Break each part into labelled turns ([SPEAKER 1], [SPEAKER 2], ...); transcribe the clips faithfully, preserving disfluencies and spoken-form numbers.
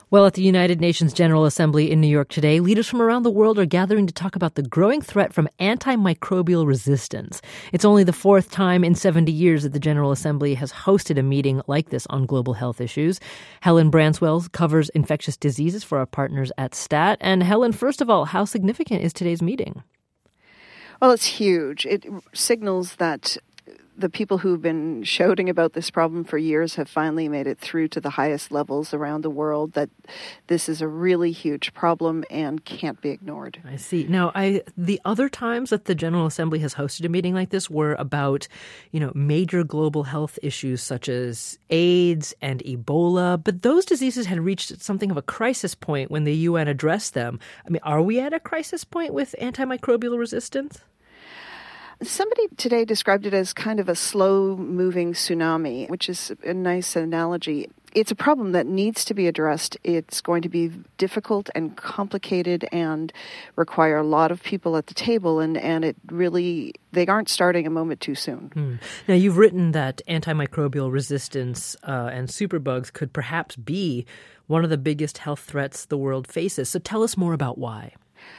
[SPEAKER 1] Well, at the United Nations General Assembly in New York today, leaders from around the world are gathering to talk about the growing threat from antimicrobial resistance. It's only the fourth time in seventy years that the General Assembly has hosted a meeting like this on global health issues. Helen Branswell covers infectious diseases for our partners at STAT. And Helen, first of all, how significant is today's meeting?
[SPEAKER 2] Well, it's huge. It signals that the people who've been shouting about this problem for years have finally made it through to the highest levels around the world, that this is a really huge problem and can't be ignored.
[SPEAKER 1] I see. Now, I the other times that the General Assembly has hosted a meeting like this were about, you know, major global health issues such as AIDS and Ebola, but those diseases had reached something of a crisis point when the U N addressed them. I mean, are we at a crisis point with antimicrobial resistance?
[SPEAKER 2] Somebody today described it as kind of a slow-moving tsunami, which is a nice analogy. It's a problem that needs to be addressed. It's going to be difficult and complicated and require a lot of people at the table, and, and it really, they aren't starting a moment too soon.
[SPEAKER 1] Hmm. Now, you've written that antimicrobial resistance uh, and superbugs could perhaps be one of the biggest health threats the world faces. So tell us more about why.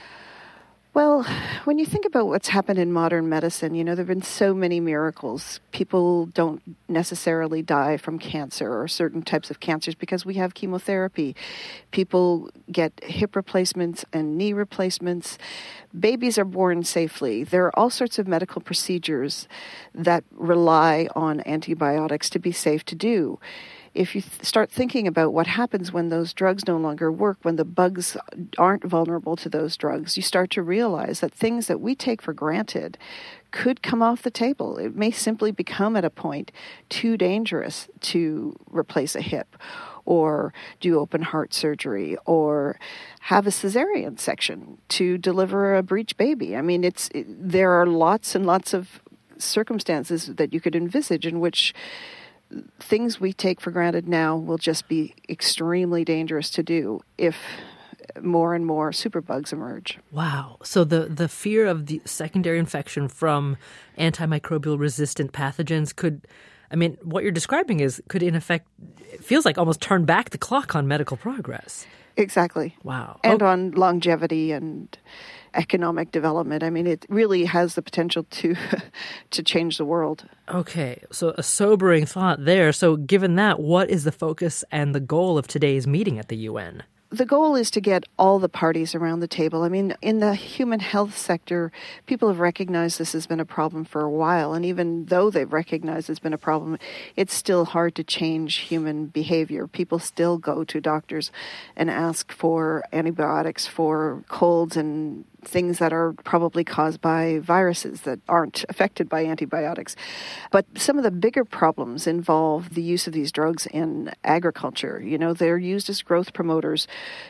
[SPEAKER 2] Well, when you think about what's happened in modern medicine, you know, there have been so many miracles. People don't necessarily die from cancer or certain types of cancers because we have chemotherapy. People get hip replacements and knee replacements. Babies are born safely. There are all sorts of medical procedures that rely on antibiotics to be safe to do. If you th- start thinking about what happens when those drugs no longer work, when the bugs aren't vulnerable to those drugs, you start to realize that things that we take for granted could come off the table. It may simply become at a point too dangerous to replace a hip or do open heart surgery or have a cesarean section to deliver a breech baby. I mean, it's it, there are lots and lots of circumstances that you could envisage in which things we take for granted now will just be extremely dangerous to do if more and more superbugs emerge.
[SPEAKER 1] Wow. So the, the fear of the secondary infection from antimicrobial resistant pathogens could, I mean, what you're describing is, could in effect, it feels like almost turn back the clock on medical progress.
[SPEAKER 2] Exactly.
[SPEAKER 1] Wow.
[SPEAKER 2] And
[SPEAKER 1] oh.
[SPEAKER 2] on longevity and economic development. I mean, it really has the potential to to change the world.
[SPEAKER 1] Okay, so a sobering thought there. So given that, what is the focus and the goal of today's meeting at the U N?
[SPEAKER 2] The goal is to get all the parties around the table. I mean, in the human health sector, people have recognized this has been a problem for a while. And even though they've recognized it's been a problem, it's still hard to change human behavior. People still go to doctors and ask for antibiotics for colds and things that are probably caused by viruses that aren't affected by antibiotics. But some of the bigger problems involve the use of these drugs in agriculture. You know, they're used as growth promoters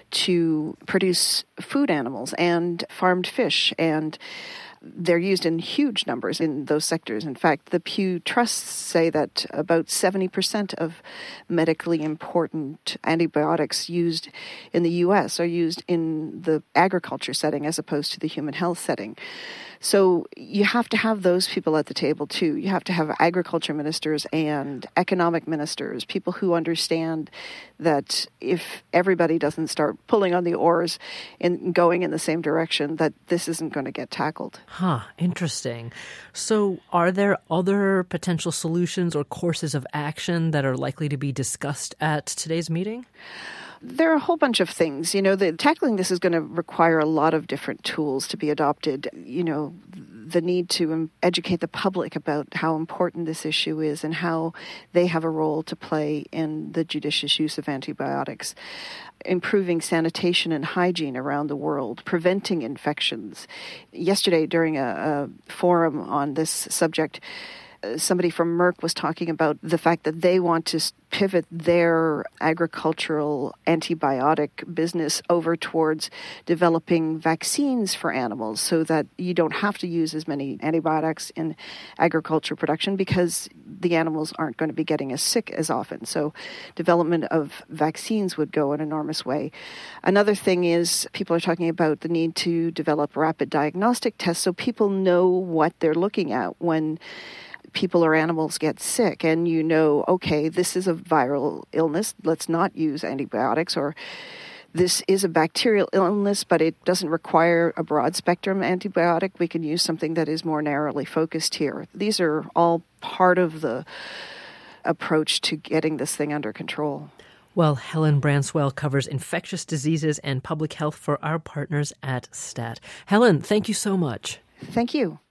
[SPEAKER 2] to produce food animals and farmed fish, and they're used in huge numbers in those sectors. In fact, the Pew Trusts say that about seventy percent of medically important antibiotics used in the U S are used in the agriculture setting as opposed to the human health setting. So you have to have those people at the table too. You have to have agriculture ministers and economic ministers, people who understand that if everybody doesn't start pulling on the oars and going in the same direction, that this isn't going to get tackled.
[SPEAKER 1] Huh, interesting. So are there other potential solutions or courses of action that are likely to be discussed at today's meeting?
[SPEAKER 2] There are a whole bunch of things. You know, the, tackling this is going to require a lot of different tools to be adopted. You know, the need to um, educate the public about how important this issue is and how they have a role to play in the judicious use of antibiotics. Improving sanitation and hygiene around the world, preventing infections. Yesterday, during a, a forum on this subject, somebody from Merck was talking about the fact that they want to pivot their agricultural antibiotic business over towards developing vaccines for animals so that you don't have to use as many antibiotics in agriculture production because the animals aren't going to be getting as sick as often. So development of vaccines would go an enormous way. Another thing is people are talking about the need to develop rapid diagnostic tests so people know what they're looking at when people or animals get sick and you know, okay, this is a viral illness, let's not use antibiotics, or this is a bacterial illness, but it doesn't require a broad spectrum antibiotic. We can use something that is more narrowly focused here. These are all part of the approach to getting this thing under control.
[SPEAKER 1] Well, Helen Branswell covers infectious diseases and public health for our partners at STAT. Helen, thank you so much.
[SPEAKER 2] Thank you.